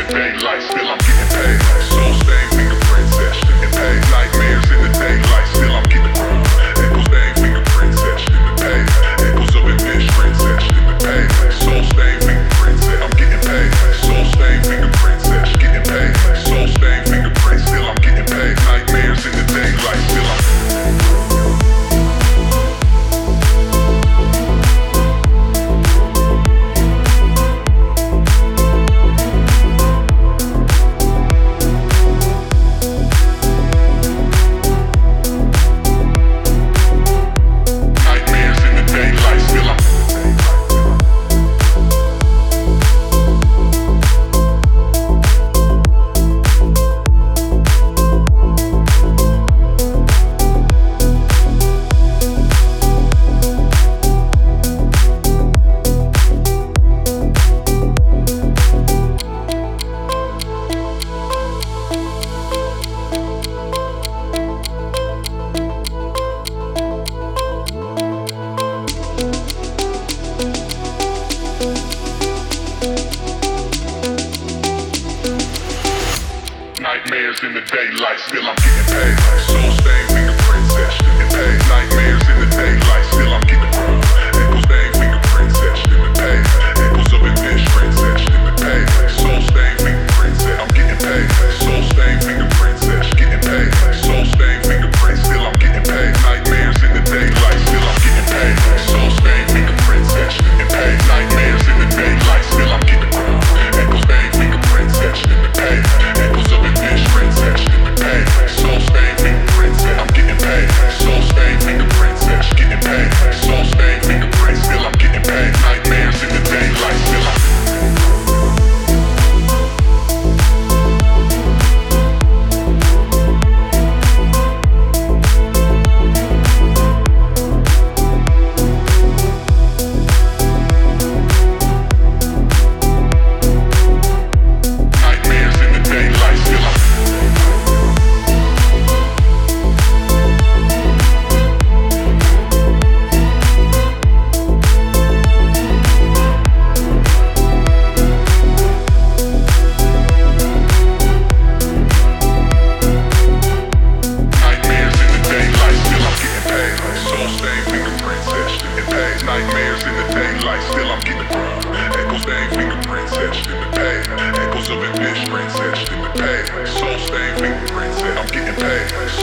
daylight, still I'm getting paid. Soul stained fingerprints etched in the pay. Nightmares in the daylight, still I'm getting paid. Echo stained fingerprints etched in the pay. Echoes of indifference etched in the pay. Soul stained fingerprints etched, I'm getting paid. Soul stained fingerprints etched, getting paid. Soul stained fingerprints, still I'm getting paid. Nightmares in the daylight, still I'm nightmares in the daylight, still I'm getting paid. Soul stained fingerprints etched in the pay. Nightmares in the daylight, still I'm getting paid. Echo stained fingerprints etched in the pay. Echoes of indifference etched in the pay. Soul stained fingerprints etched, I'm getting paid. Soul stained fingerprints etched, getting paid. Soul stained fingerprints, still I'm getting paid. Nightmares in the daylight, still I'm getting paid. Soul stained fingerprints etched in the pay. Nightmares in the daylight, still I'm getting paid. Echo stained fingerprints etched in the pay. Echoes of indifference etched in the pay. Soul stained fingerprints etched, I'm getting paid. Soul stained fingerprints etched, getting paid. Soul stained fingerprints, still I'm getting paid. Nightmares in the daylight, still I'm nightmares in the daylight, still I'm getting paid. Echo stained fingerprints etched in the pay. Echoes of indifference etched in the pay. Soul stained fingerprints etched, I'm getting paid.